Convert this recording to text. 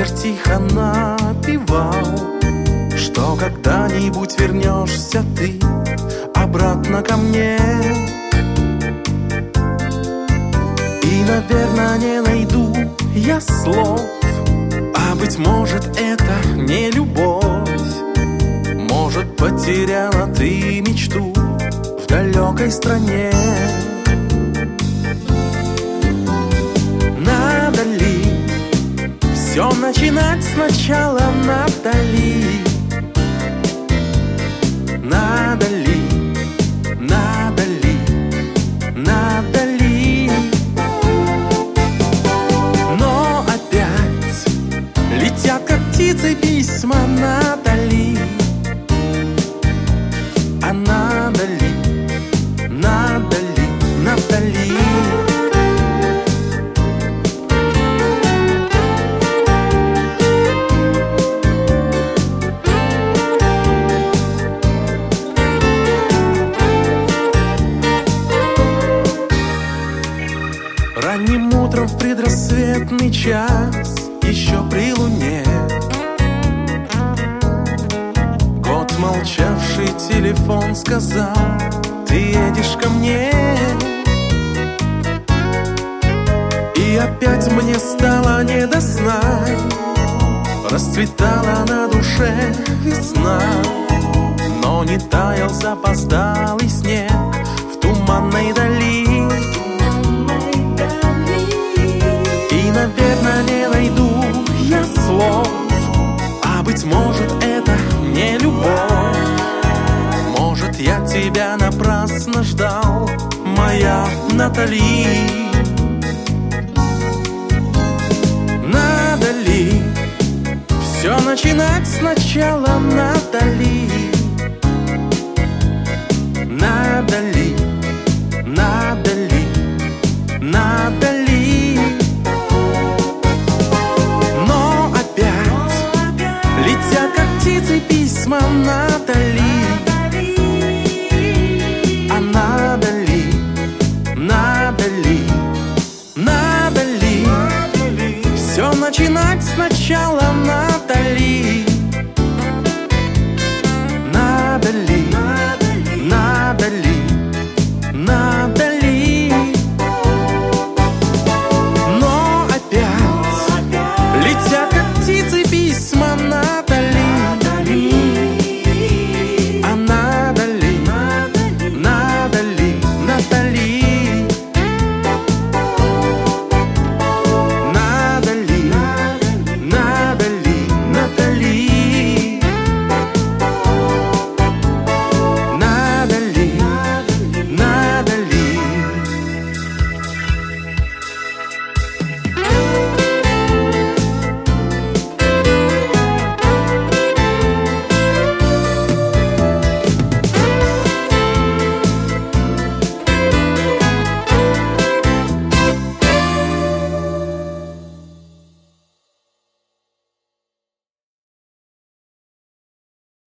ветер тихо напевал, что когда-нибудь вернешься ты обратно ко мне. И, наверное, не найду я слов, а быть может, это не любовь. Может, потеряла ты мечту в далекой стране. Надо ли все начинать сначала, Натали? Надо ли, надо ли, надо ли? Но опять летят, как птицы, письма, Натали. А надо ли, надо ли, Натали? Ранним утром в предрассветный час, еще при луне, год молчавший телефон сказал: ты едешь ко мне. И опять мне стало не до сна, расцветала на душе весна, но не таял запоздалый снег в туманной дали. И, наверное, не найду я слов, а быть может, это не любовь. Может, я тебя напрасно ждал, моя Натали. Надо ли все начинать сначала, Натали? Надо ли,